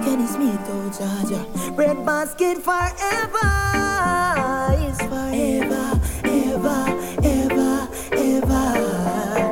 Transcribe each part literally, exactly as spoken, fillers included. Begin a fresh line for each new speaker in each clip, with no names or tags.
Kenny Smith, oh Jaja. Bread basket forever is forever, ever, ever, ever.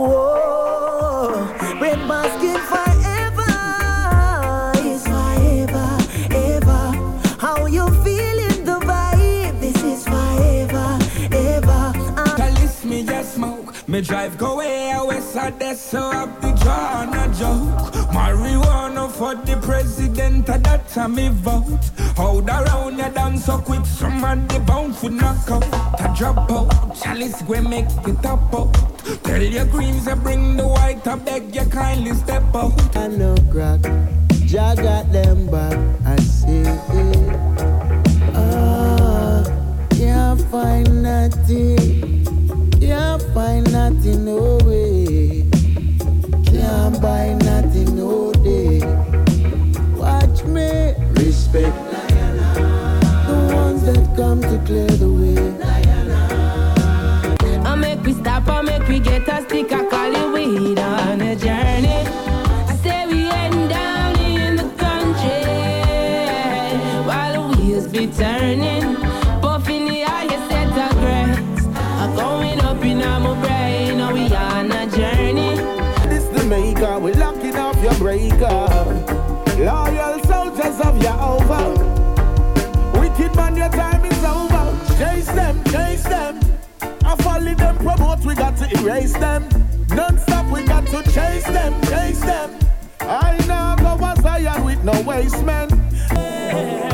Oh, bread basket forever is forever, ever. How you feeling the vibe? This is forever, ever. Uh.
Calice me just smoke. Me drive go away, I west side, that's so up the draw and a joke. Marijuana for the president, that time me vote. Hold around you down so quick, somebody bound for knock out. To drop out, chalice we make it up out. Tell your greens to bring the white, I beg you kindly step out.
I know crack, Jah got them back, I say ah, can't find nothing. Can't find nothing, no way. Can't buy nothing, no day. Watch me. Respect the ones that come to clear the way.
I make we stop, I make we get a stick, I call it weed on a journey. I say we heading down in the country while the wheels be turning. Puffing the highest set of grades. I'm going up in my brain, now we on a journey.
This the maker, we locking off your breaker. Loyal soldiers of your over. Wicked man, your time is over. Chase them, chase them. I follow them, promote, we got to erase them. Non-stop, we got to chase them, chase them. I now go as I am with no waste, man.